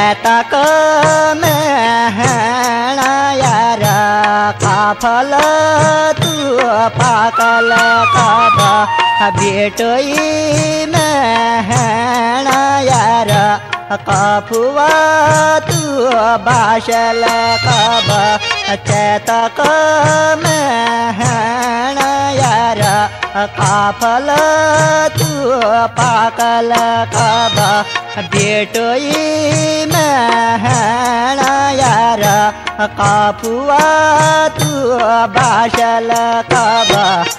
चैतक में यार काफल तू पाकल कब बेटोई में यार काफुआ तू बाशल कब चैतक में यार काफल तू पाकल कब बेटोई में यार काफुआ तू बाशल कब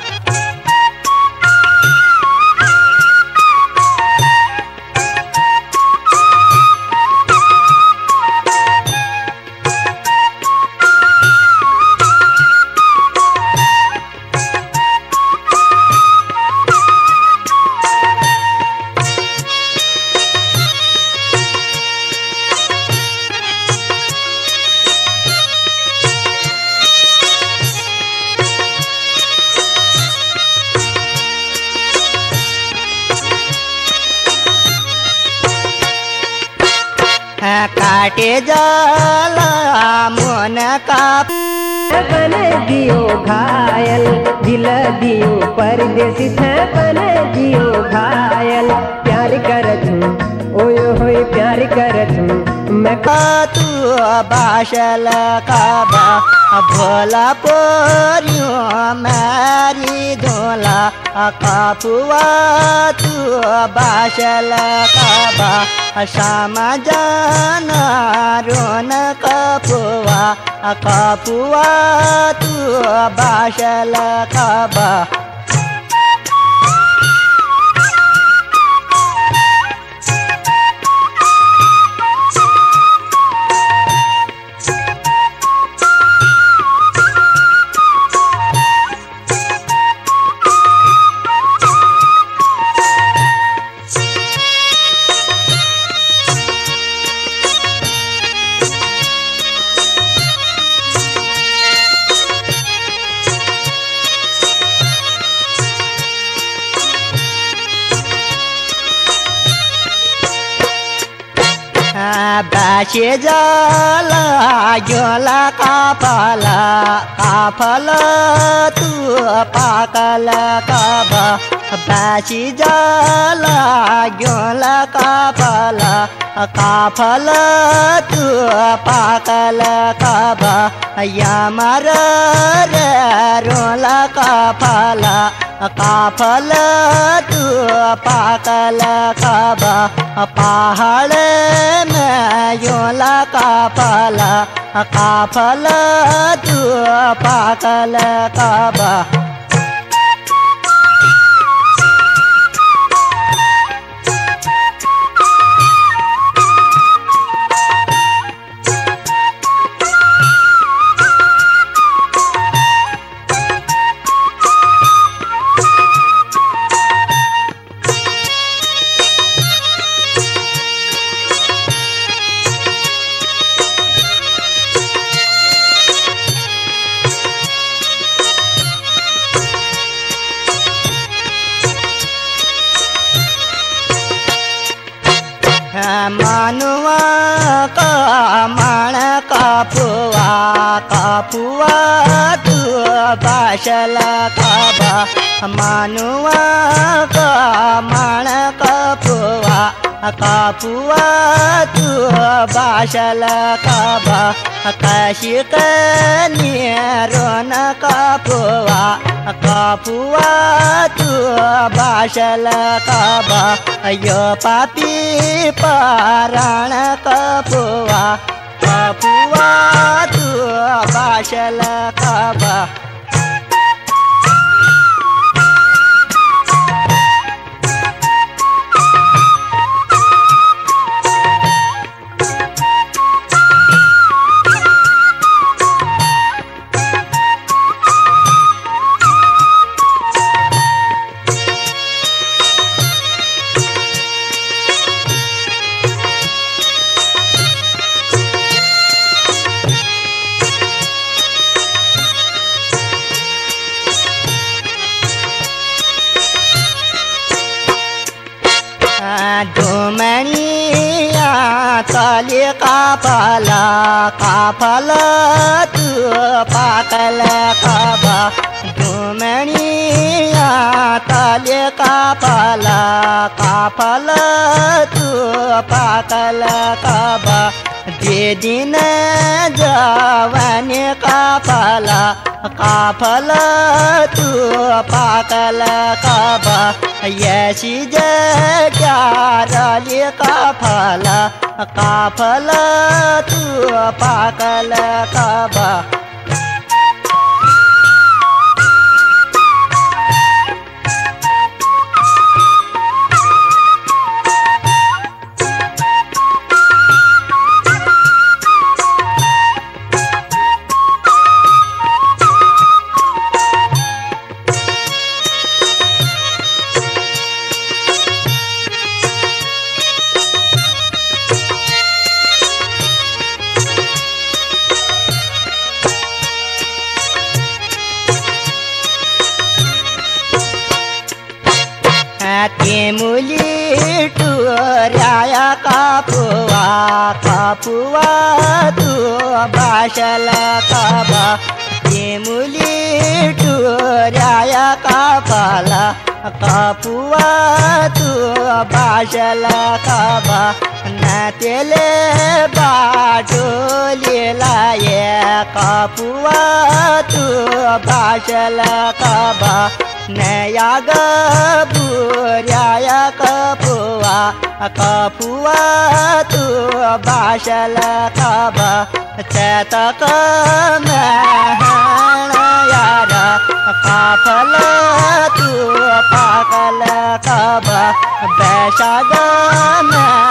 काटे जाला मन का बन दियो घायल दिल दियो परदेसी थे बन दियो घायल प्यार करतूं ओयो होय प्यार करतूं मैं तू बाशल काबा भोला पोरियो मारी धोला काफुआ तू बाशल काबा श्यामा जाना रोन काफुआ काफुआ तू बाशल काबा बाशे जाला जोला काफला काफल तू पाकल कब बाशी जाला जोला काफला काफल तू पाकल कब यमर रोला काफला काफल तू पाकल कब पहाड़ में योला काफल काफल तू पाकल कब मानुआ का माण काफुआ काफुआ तू बाशल काबा मानुआ का माण काफुआ काफुआ तू बाशल काबा काशिक निरोन काफुआ काफुआ तू बाशल काबा यो पापी पाराण काफुआ काफुआ तू बाशल काबा ताली काफला काफला तू पाकल काबा घुमणिया ताली काफला काफला तू पाकल काबा जे दिन जवानी काफला काफला तू पाकल काबा यशी जगारली काफला काफला तू पाकल काबा ते मुली टुऱ्या कापुवा कापुवा तू भाषल काबा ते मुली टुऱ्या कापाला कापुवा तू भाषल काबा नातेले बाटोलीला ये कापुवा तू भाषल काबा नया बुऱ्या कपुवा कपुवा तू भाषल काबा चतक यारा काफल तू पाकल काबा बैशाग